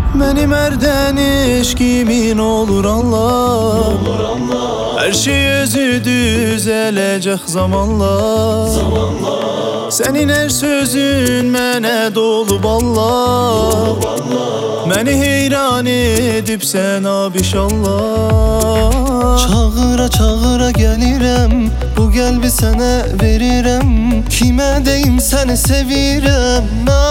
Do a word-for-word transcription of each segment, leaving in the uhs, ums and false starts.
Benim erden eşkimin olur Allah, olur Allah. Her şey özü düzelecek zamanla, zamanla. Senin her sözün mene dolu balla, beni heyran edip sen abişallah. Çağıra çağıra gelirem, bu gelbi sana verirem. Kime deyim seni sevirem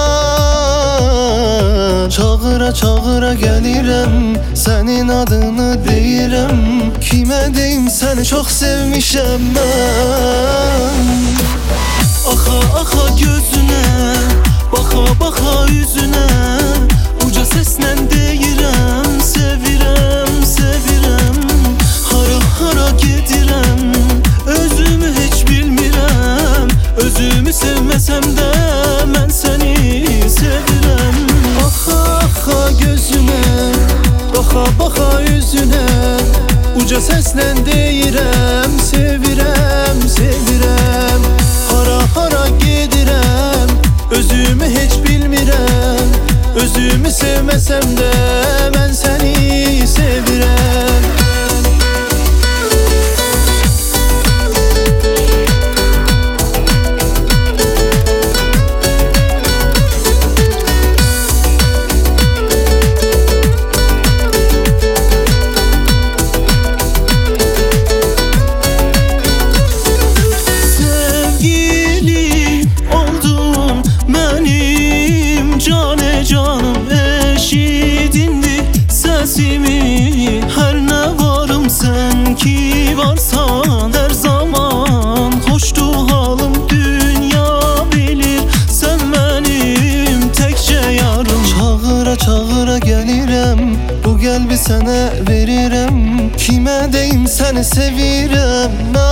ben. Çağıra çağıra gelirem, senin adını deyirem. Kime deyim seni çok sevmişem ben. Axa axa gözüne, baxa baxa yüzüne, uca sesle deyirem sevirem, sevirem. Hara hara gedirem, özümü hiç bilmirem. Özümü sevmesem de ben seni sevirem. Axa axa gözüne, baxa baxa yüzüne, uca sesle deyirem sevirem, sevirem. Hara hara gedirem, özümü hiç bilmirem. Özümü sevmesem de ben seni sevirem. Her ne varım sen ki varsan, her zaman hoştu halım dünya bilir. Sen benim tekçe yarım. Çağıra çağıra gelirem, bu gelbi sana verirem. Kime deyim seni sevirem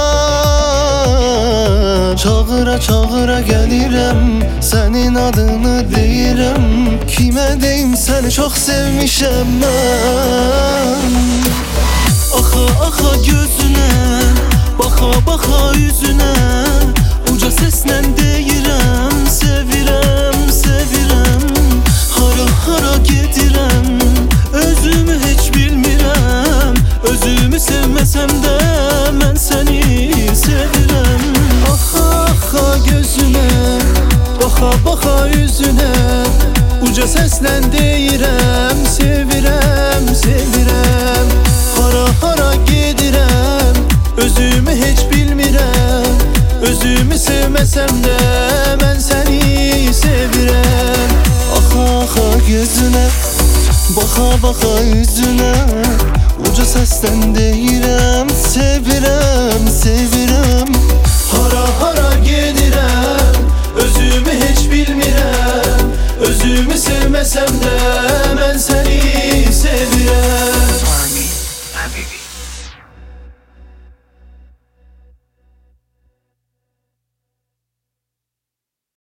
ben. Çağıra çağıra gelirem, senin adını deyirem. Kime deyim seni çok sevmişem ben. Axa axa gözüne, baxa baxa yüzüne, uca sesle deyirem sevirem, sevirem. Hara hara gedirem, özümü hiç bilmirem. Özümü sevmesem de ben seni sevirem. Axa axa gözüne, baxa baxa yüzüne, uca sesle deyirem sevirem, sevirem. Hara hara gedirem, özümü hiç bilmirem. Özümü sevmesem de ben seni sevirem. Axa axa gözüne, baxa baxa yüzüne, uca seslen deyirem sevirem, sevirem. Hara hara gedirem, özümü hiç bilmirem. Özümü sevmesem de